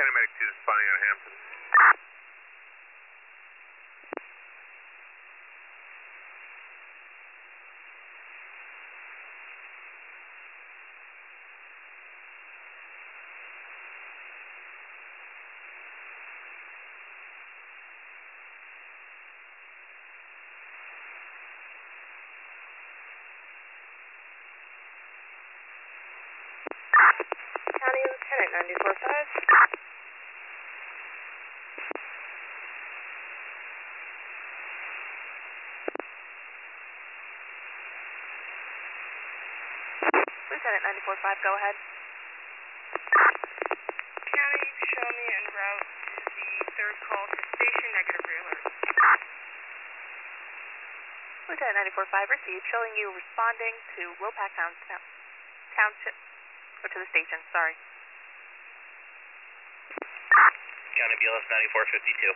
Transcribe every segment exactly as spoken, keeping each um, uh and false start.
County Medic two responding on Hampton. County Lieutenant ninety-four five. Lieutenant ninety-four five, go ahead. County, show me en route to the third call to station, negative realert. Lieutenant ninety-four five, received, showing you responding to Lopac Town, Township, or to the station, sorry. County B L S ninety-four fifty-two.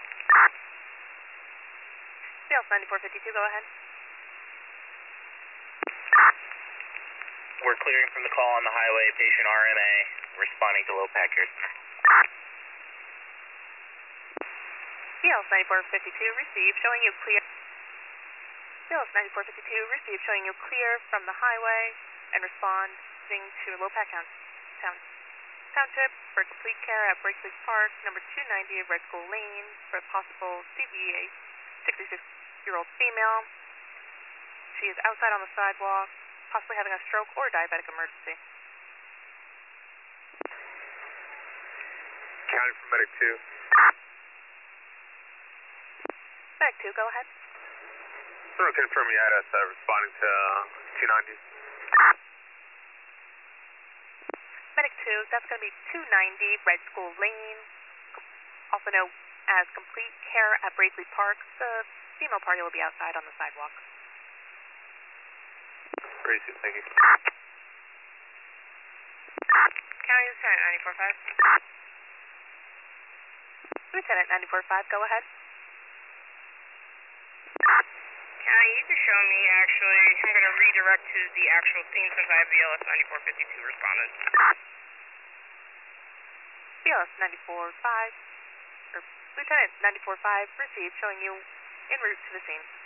B L S ninety-four fifty-two, go ahead. We're clearing from the call on the highway, patient R M A, responding to Lopac here. B L S ninety-four fifty-two, received, showing you clear. B L S ninety-four fifty-two, received, showing you clear from the highway and responding to Lopac Town, Town, Township for complete care at Brakely Park, number two ninety Red School Lane, for a possible C V A sixty-six-year-old female. She is outside on the sidewalk, possibly having a stroke or diabetic emergency. County from Medic two. Medic two, go ahead. Just want to confirm you had us uh, responding to uh, two ninety. Medic two, that's going to be two ninety Red School Lane, also known as complete care at Brakely Park. The female party will be outside on the sidewalk. Received, thank you. County Lieutenant ninety-four five. Lieutenant ninety-four five, go ahead. County, you can show me, actually. I'm going to redirect to the actual scene since I have B L S ninety-four fifty-two responded. B L S ninety-four five, or Lieutenant ninety-four five, received, showing you en route to the scene.